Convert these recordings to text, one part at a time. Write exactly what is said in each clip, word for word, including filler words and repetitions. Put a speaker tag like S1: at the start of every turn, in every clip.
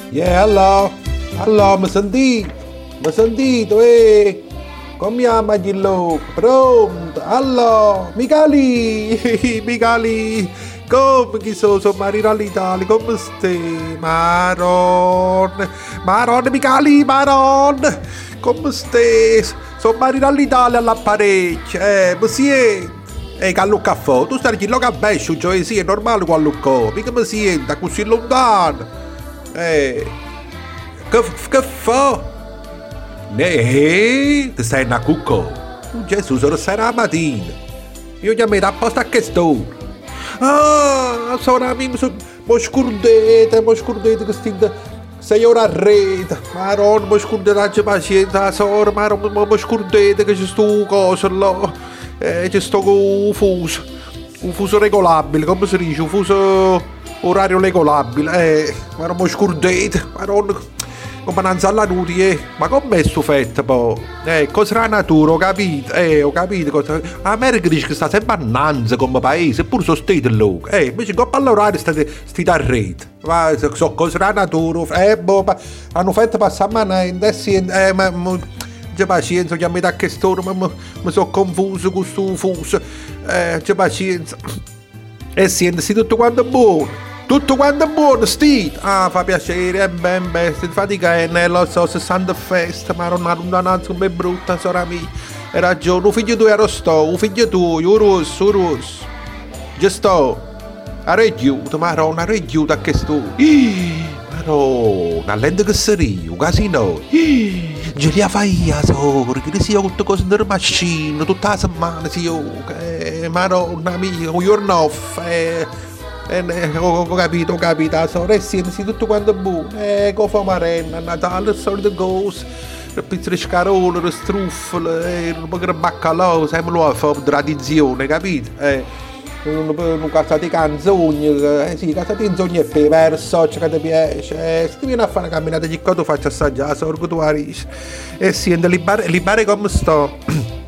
S1: Yeah, allora, allora, mi sentite? Mi sentite, eh? Come chiama Gillo? Pronto? Allora, Micali, Micali, come chi sono? Sono Marino all'Italia, come stai? Maron, Maron, Micali, Maron, come stai? Sono Marino all'Italia all'apparecchio, eh, mi siete? Ehi, Callu Caffò, tu stai dicendo che bescio, cioè sì, è normale quello che mica mi senta così lontano. Eh, che, che fa? Eh, ti stai a cucco? Gesù, sono sei la mattina. Io chiamai apposta a che sto. Ah, sono amico, mi scordate, mi scordate che stai sei ore a rete. Maronna, mi scordate, pazienza, sora, maronna, mi scordate che c'è sto cosa là. Eh, c'è sto un fuso, un fuso regolabile, come si dice, un fuso orario regolabile, eh, ma non mi scordate, ma non, come non sa la nuti, eh, ma com'è sto fatto poi, eh, cos'è la natura, ho capito, eh, ho capito, cosa, America dice che sta sempre annanza come paese, eppure sono stato là, eh, invece come all'orario state, state a rete, ma so cos'è la natura, eh, boh, ma, hanno fatto passare a manente, eh, sì, eh, ma, ma c'è pazienza, chiamate a che storia, ma mi sono confuso con questo fuso. Eh, c'è pazienza. E senti, sti tutto quanto buono. Tutto quanto buono, sti. Ah, fa piacere, è ben ben. Sti fatica è nello so, sessanta festa, ma non ha una nanza come brutta, sora mia. Hai ragione, un figlio tu ero sto, un figlio tu, un russo, un russo. Già sto. A reggiuto, maronna, a reggiuto a che storia. Maronna, lente che sei, un casino. Ce li fai a sopra, che sia tutte cose nelle macchine, tutta la settimana si gioca, eh, maronna mia, un giorno off, eh, eh, ho, ho capito, ho capito, a sopra, e sì, sì, tutto quanto buono, eh, come fa marena, Natale, il solito cose, le pizze di scarole, le struffole, eh, un po' di baccalà, sempre lo fa tradizione, capito? Eh, un casa di canzoni, eh sì, casa di canzoni è per verso, che ti piace, eh, se ti vieni a fare una camminata di qua tu faccio assaggiare, sorgo tu arisci, e sì, li bare, li bare come sto,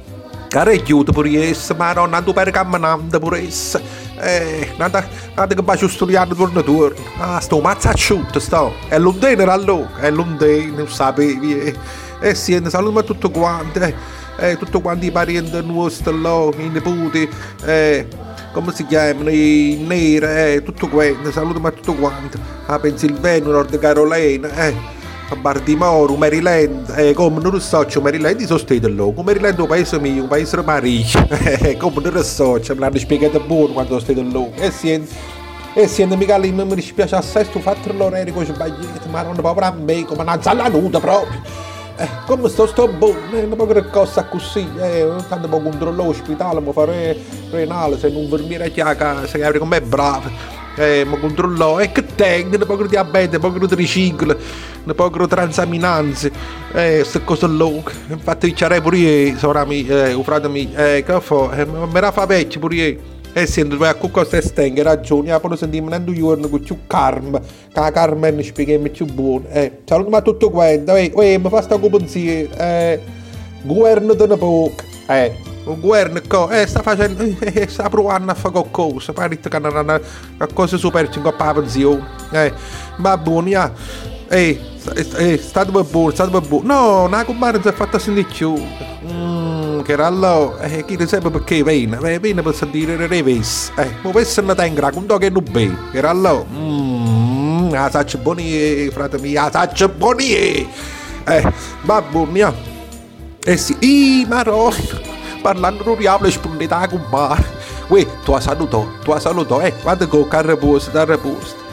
S1: care è chiuso pure essa, ma non andato per camminando pure essa, eh, nada, nada che faccio studiare torno torno, ah, sto mazza asciutto, sto, è lontano allora, è lontano, non sapevi, eh, eh sì, saluto tutto quanto, eh, eh, tutto quanti i parenti nostri là, i nipoti, eh, come si chiamano, i neri, eh, tutto quanto, saluto a tutto quanto, a Pennsylvania, Nord Carolina, eh, a Baltimore, Maryland, eh, come non lo so, Maryland sono stato là, come Maryland è un paese mio, un paese ricco, eh, come non lo so, me l'hanno spiegato buono quando sono stato là, e sì, e sì, mica lì mi dispiace assai, sto fatto l'orario con i sbagliati, ma non proprio a me, come una zalanuta proprio. Eh, come sto sto buono, eh, non può cosa così, eh, tanto può controllare l'ospedale, mi fare renale, se non dormire a casa, se apre come bravo, eh, mi controllò, e che tengo, un po' di diabete, un po' di triciclo, un po' di transaminanze, eh, queste cose là, infatti dicere pure io, sora mia, eh, un frate mio, eh, che fa, eh, mi era fa vecchio pure io. E sento, vai a cosa stenge, ragioni, poi sentiamo un giorno con più karma, che la karma ne spieghiamo più buono, eh, saluto ma tutto quanto, eh, eh, mi fa sta pensiero, eh, governo di una poca, eh, un governo che, eh, sta facendo, eh, sta provando a fare qualcosa, pare che non ha una cosa super, ci non la pensione, eh, ma buono, ja, eh, eh, state buono, state buono, no, una compagna non si è fatta sentire più, mm, che era là, eh, chi ne sa perché viene, viene per sentire le revesse, eh, ma questo non tenga, con che non beve, che era là, mmm, la saccia buoni, frate mio, la saccia buoni, eh, va buono, ja, eh sì, ii, maronna, parlando di diavolo, spondete la compagna, uè, tu la saluto, tu la saluto, eh, guarda che ho carro posto, carro posto.